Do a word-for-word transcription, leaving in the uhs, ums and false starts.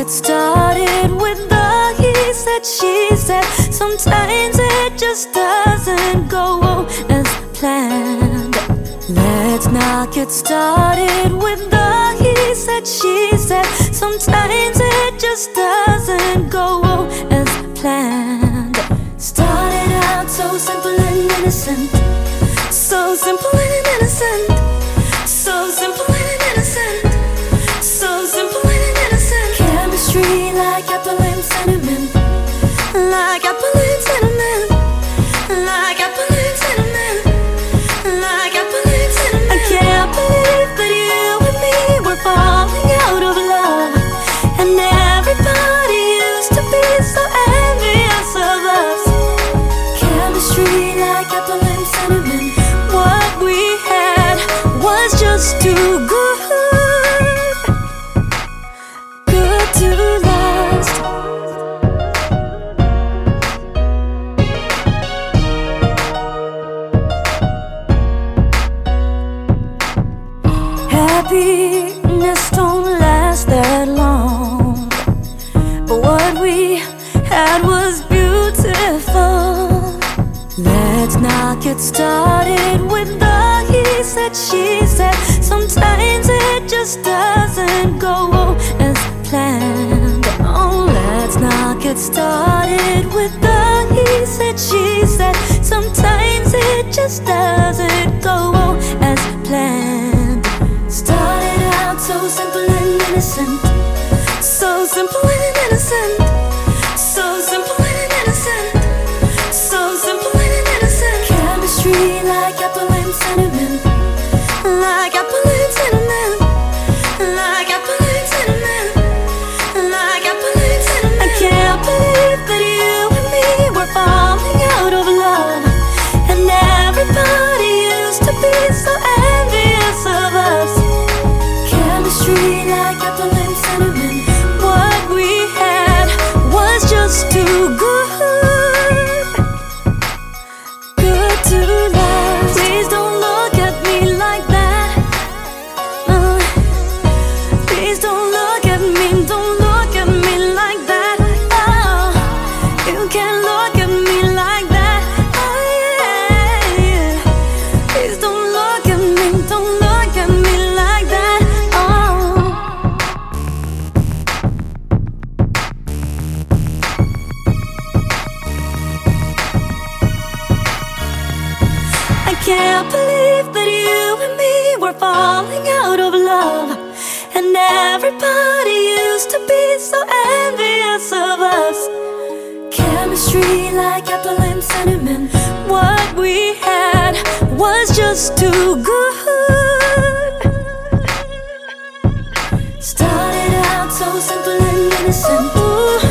it started with the he said, she said. Sometimes it just doesn't go as planned. Let's not get started with the he said, she said. Sometimes it just doesn't go as planned. Started out so simple and innocent, so simple and innocent, so simple and innocent, so simple and innocent. Chemistry like apple and cinnamon, like apple and cinnamon, like apple and cinnamon, like apple and cinnamon. I can't believe that you and me were falling out of love, and everybody used to be so envious of us. Chemistry like apple and cinnamon. What we had was just too good, good to last. Happiness don't last that long, but what we had was beautiful. Let's not get started with the he said, she said. Sometimes it just doesn't go as planned. Oh, let's not get started with the he said, she said. Sometimes it just doesn't go as planned. Started out so simple and innocent, so simple and innocent, so simple and innocent, so simple and innocent. Chemistry like apple and cinnamon, like apple and cinnamon, like apple and cinnamon, like apple and cinnamon. I can't believe that you and me were falling out of love, and everybody used to be so envious of us. Chemistry like apple and cinnamon. What we had was just too good, good to last. Please don't look at me like that. Uh, please don't look at me, don't look at me like that. Oh, you can't look at me like that. Oh, yeah, yeah. Please don't look at me, don't look at me like that. I can't believe that you and me were falling out of love, and everybody used to be so envious of us. Chemistry like apple and cinnamon. What we had was just too good. Started out so simple and innocent. Ooh.